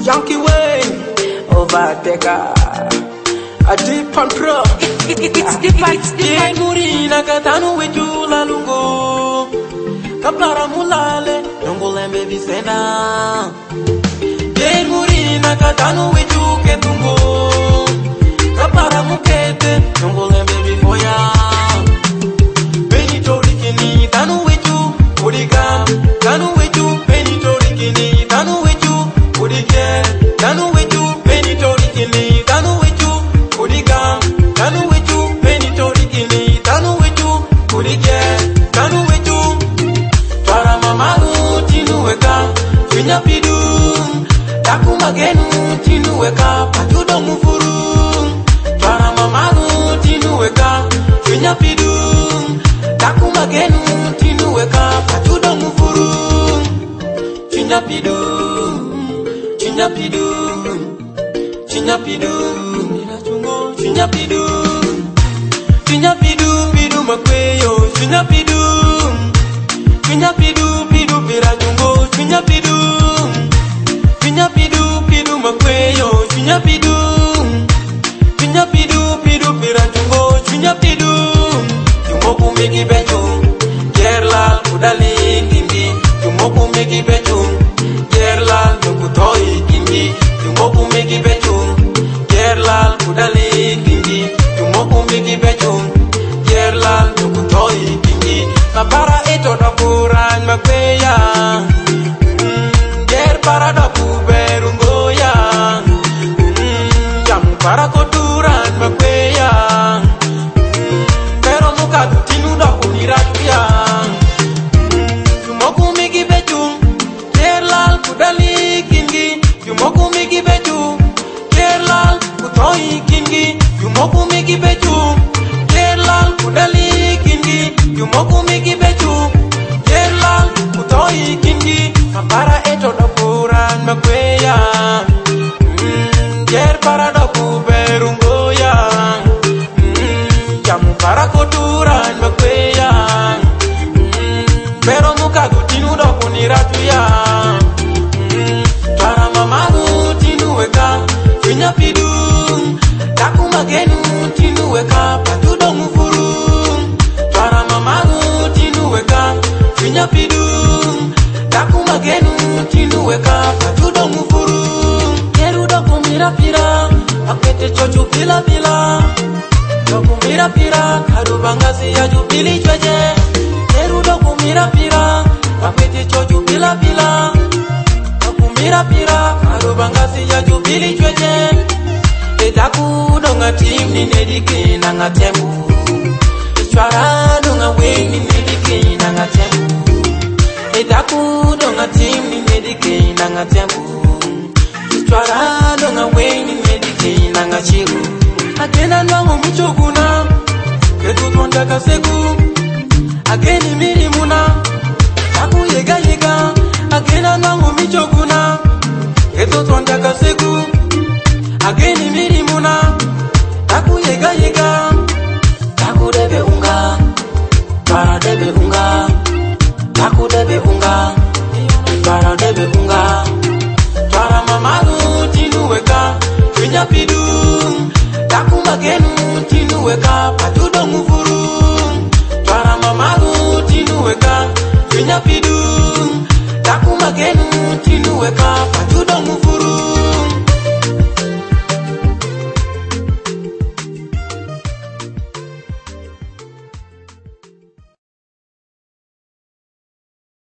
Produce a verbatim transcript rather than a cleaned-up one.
Yankee way, overtaker. A deep and pro. It's different, it's different. Murina katanu wejula lungo. Kapara mulale, nongolembe visena. Murina katanu wejuke tungo. Kapara mukete, nongolembe bifoya. Benito rikini, tanu weju, uriga. Tanu weju, benito rikini, tanu weju, uriga. Tanu weju, benito rikini, tanu weju. Uriga, tanu weju, benito rikini, tanu weju, uriga, tanu weju. Twara mamaru tinuweka, finya pidu, taku magenu tinuweka, pajudo mufuru. Twara mamaru tinuweka, finya pidu, taku magenu tinuweka, pajudo mufuru. Finya pidu, finya pidu, finya pidu. Finya pidu, finya pidu, pidu makweyo. Finya pidu, finya pidu, pidu birajungo. Finya pidu, finya pidu, pidu makweyo. Finya pidu, finya pidu, pidu birajungo. Finya pidu, tumoku megi beju, gerla kudali kindi. Tumoku megi beju, gerla nukutoi kindi. Tumoku megi beju, gerla kudali kindi. Tumoku megi beju, gerla nukutoi kindi. Mapara eto na kuran makweya. Mm, ger para da kuberungoya. Mm, jamu para koturan makweya. Mm, pero muka tutinu da kuniratuya. Mm, tumoku megi beju, gerla kudali kindi. Tumoku megi beju, gerla kutoi kindi. Tumoku megi beju, gerla kudali kindi. Tumoku megi beju, gerla kutoi kindi. Mapara eto da kuran makweya. Mm, ger para da kuberungoya. Mm, jamu para koturan makweya. Mm, pero muka tutinu da kuniratuya. Mm, twara mamaru tinuweka, finya pidu, taku magenu tinuweka, pajudo mufuru. Twara mamaru tinuweka, finya pidu, taku magenu tinuweka, pajudo mufuru. Kerudo kumira pira, akete chochu pila pila. Kumira pira, karubangazi ya jubili chweje. Kerudo kumira pira, akete chochu pila pila. Kumira pira, karubangazi ya jubili chweje. Etaku donga tim ni nedike na ngatembu. Twara donga we ni nedike na ngatembu. Etaku donga tim ni nedike na ngatembu. Twara donga we ni nedike na ngachiru. Agena nwango michoguna, ketu twanda kasegu. Ageni mirimuna, taku yega yega. Agena nwango michoguna, ketu twanda kasegu. Ageni mirimuna, taku yega yega. Taku debe unga, para debe unga. Taku debe unga, para debe unga. Twara mamaru tinuweka, finya pidu. Taku magenu tinuweka, pajudo mufuru. Twara mamaru tinuweka, finya pidu. Taku magenu tinuweka, pajudo mufuru.